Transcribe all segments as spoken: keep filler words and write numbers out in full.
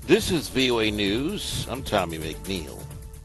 This is V O A News. I'm Tommy McNeil.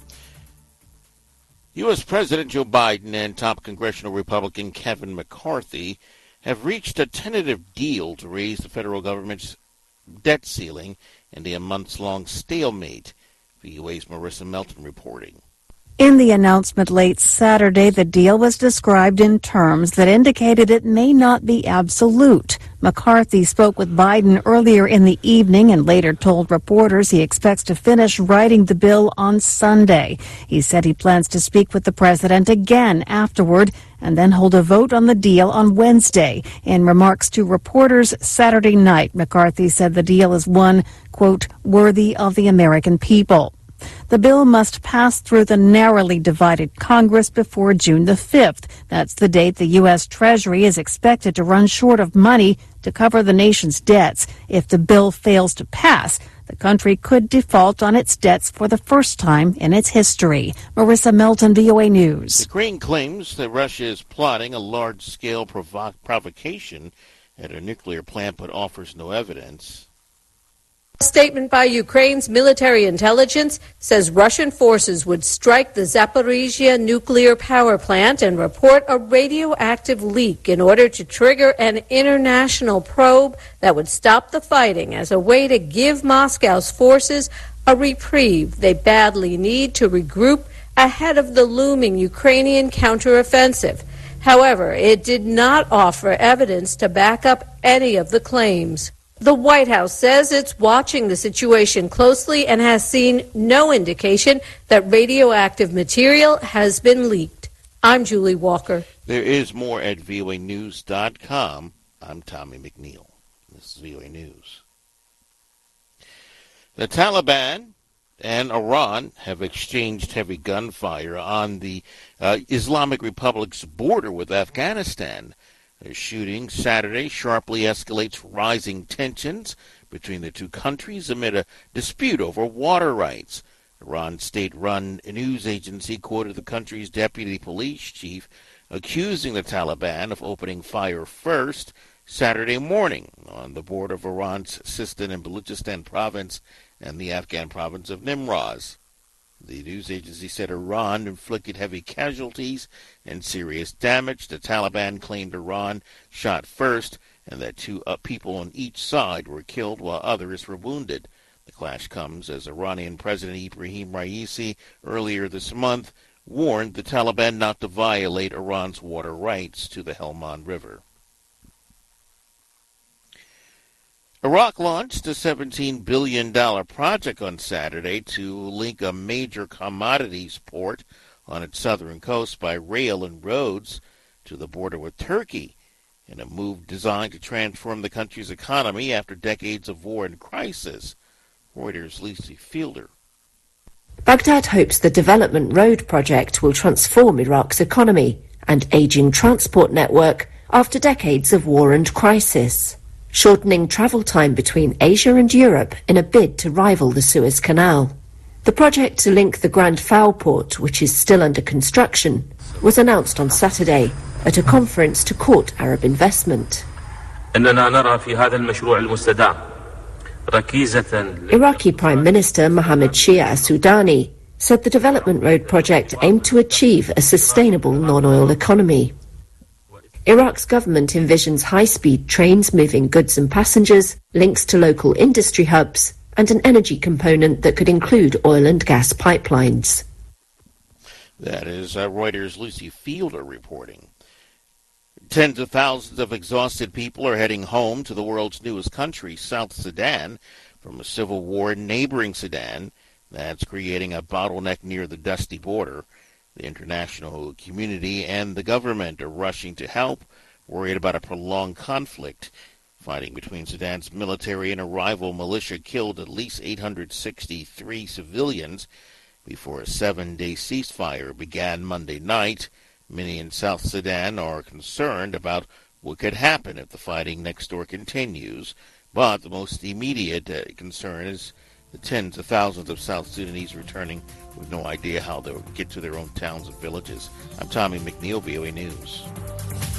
U S. President Joe Biden and top congressional Republican Kevin McCarthy have reached a tentative deal to raise the federal government's debt ceiling in a months-long stalemate. V O A's Marissa Melton reporting. In the announcement late Saturday, the deal was described in terms that indicated it may not be absolute. McCarthy spoke with Biden earlier in the evening and later told reporters he expects to finish writing the bill on Sunday. He said he plans to speak with the president again afterward and then hold a vote on the deal on Wednesday. In remarks to reporters Saturday night, McCarthy said the deal is one, quote, worthy of the American people. The bill must pass through the narrowly divided Congress before June the fifth. That's the date the U S. Treasury is expected to run short of money to cover the nation's debts. If the bill fails to pass, the country could default on its debts for the first time in its history. Marissa Melton, V O A News. Ukraine claims that Russia is plotting a large-scale provo- provocation at a nuclear plant but offers no evidence. A statement by Ukraine's military intelligence says Russian forces would strike the Zaporizhia nuclear power plant and report a radioactive leak in order to trigger an international probe that would stop the fighting as a way to give Moscow's forces a reprieve they badly need to regroup ahead of the looming Ukrainian counteroffensive. However, it did not offer evidence to back up any of the claims. The White House says it's watching the situation closely and has seen no indication that radioactive material has been leaked. I'm Julie Walker. There is more at V O A news dot com. I'm Tommy McNeil. This is V O A News. The Taliban and Iran have exchanged heavy gunfire on the uh, Islamic Republic's border with Afghanistan. The shooting Saturday sharply escalates rising tensions between the two countries amid a dispute over water rights. Iran's state-run news agency quoted the country's deputy police chief accusing the Taliban of opening fire first Saturday morning on the border of Iran's Sistan and Baluchistan province and the Afghan province of Nimroz. The news agency said Iran inflicted heavy casualties and serious damage. The Taliban claimed Iran shot first and that two uh, people on each side were killed while others were wounded. The clash comes as Iranian President Ibrahim Raisi earlier this month warned the Taliban not to violate Iran's water rights to the Helmand River. Iraq launched a seventeen billion dollars project on Saturday to link a major commodities port on its southern coast by rail and roads to the border with Turkey, in a move designed to transform the country's economy after decades of war and crisis. Reuters' Lucy Fielder. Baghdad hopes the Development Road project will transform Iraq's economy and aging transport network after decades of war and crisis, shortening travel time between Asia and Europe in a bid to rival the Suez Canal. The project to link the Grand Foul port, which is still under construction, was announced on Saturday at a conference to court Arab investment. Iraqi Prime Minister Mohammed Shia al-Sudani said the Development Road project aimed to achieve a sustainable non-oil economy. Iraq's government envisions high-speed trains moving goods and passengers, links to local industry hubs, and an energy component that could include oil and gas pipelines. That is uh, Reuters' Lucy Fielder reporting. Tens of thousands of exhausted people are heading home to the world's newest country, South Sudan, from a civil war in neighboring Sudan that's creating a bottleneck near the dusty border. The international community and the government are rushing to help, worried about a prolonged conflict. Fighting between Sudan's military and a rival militia killed at least eight hundred sixty-three civilians before a seven-day ceasefire began Monday night. Many in South Sudan are concerned about what could happen if the fighting next door continues, but the most immediate uh, concern is the tens of thousands of South Sudanese returning with no idea how they'll get to their own towns and villages. I'm Tommy McNeil, V O A News.